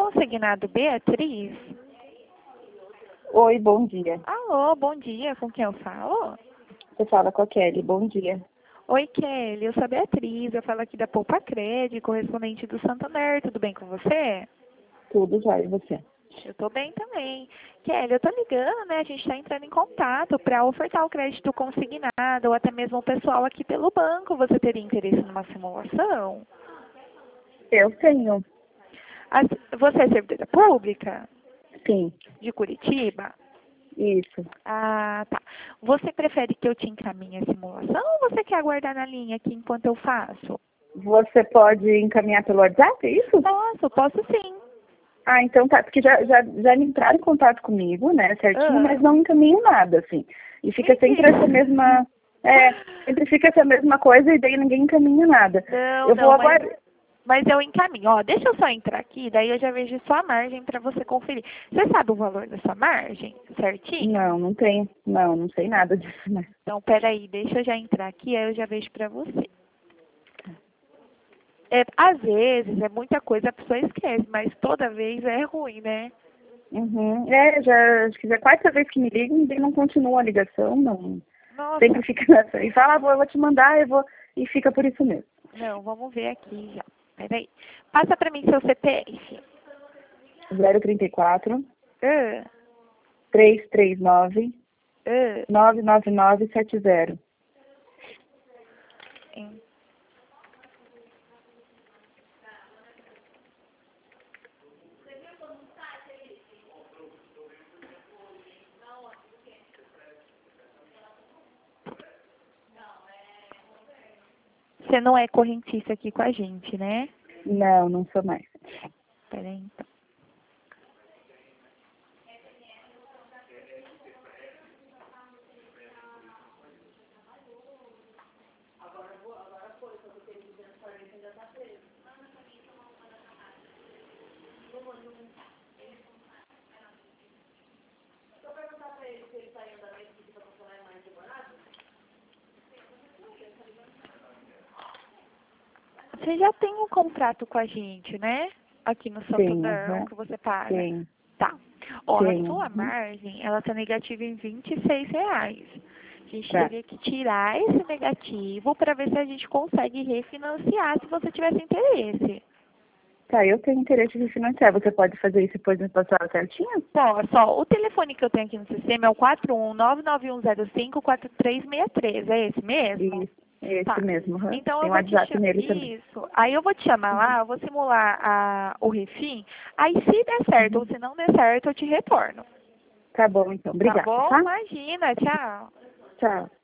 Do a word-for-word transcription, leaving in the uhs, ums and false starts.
consignado Beatriz? Oi, bom dia. Alô, bom dia. Com quem eu falo? Você fala com a Kelly, bom dia. Oi, Kelly. Eu sou a Beatriz. Eu falo aqui da Poupa Cred, correspondente do Santander. Tudo bem com você? Tudo já, e você? Eu tô bem também. Kelly, eu tô ligando, né? A gente tá entrando em contato para ofertar o crédito consignado ou até mesmo o pessoal aqui pelo banco. Você teria interesse numa simulação? Eu tenho. As- Você é servidora pública Sim, de Curitiba? isso. Ah, tá. Você prefere que eu te encaminhe a simulação ou você quer aguardar na linha aqui enquanto eu faço? Você pode encaminhar pelo WhatsApp, é isso? Posso, posso sim. Ah, então tá, porque já, já, já entraram em contato comigo, né, certinho, Ah. mas não encaminham nada, assim. E fica sempre Mentira. essa mesma, é, sempre fica essa mesma coisa e daí ninguém encaminha nada. Não, Eu vou não, mas, aguardar. mas eu encaminho. Ó, deixa eu só entrar aqui, daí eu já vejo sua margem para você conferir. Você sabe o valor da sua margem certinho? Não, não tenho, não, não sei nada disso, né. Então, peraí, deixa eu já entrar aqui, aí eu já vejo para você. É, às vezes, é muita coisa, a pessoa esquece, mas toda vez é ruim, né? Uhum. É, já, acho que já é a quarta vez que me ligam e não continua a ligação, não. Nossa, Sempre fica nessa. E fala, ah, vou, eu vou te mandar, eu vou. E fica por isso mesmo. não, vamos ver aqui já. Peraí. Passa para mim seu C P F. zero trinta e quatro, Ah, trezentos e trinta e nove, ah, nove nove nove sete zero. em- Você não é correntista aqui com a gente, né? Não, não sou mais. Peraí, então. Você já tem um contrato com a gente, né? Aqui no Sim, Santander, aham. que você paga. Sim, Tá. Ó, a sim. sua Uhum. margem, ela tá negativa em vinte e seis reais. A gente Tá. teria que tirar esse negativo para ver se a gente consegue refinanciar se você tivesse interesse. Tá, eu tenho interesse de financiar. Você pode fazer isso e depois me passar certinho? Ó, só, o telefone que eu tenho aqui no sistema é o quatro um nove nove um zero cinco quatro três seis três. É esse mesmo? Isso, esse Tá. mesmo. Uhum. Então eu Tem vou te WhatsApp chamar. nele também. Isso. Aí eu vou te chamar Uhum. lá, eu vou simular a, o refim. Aí se der certo ou Uhum. se não der certo, eu te retorno. Tá bom, então. Tá Obrigada, bom? tá? Imagina. Tchau. Tchau.